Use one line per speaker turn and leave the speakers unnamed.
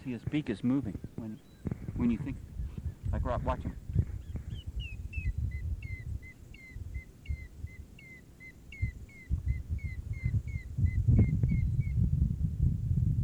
see his beak is moving when you think, like, watch him.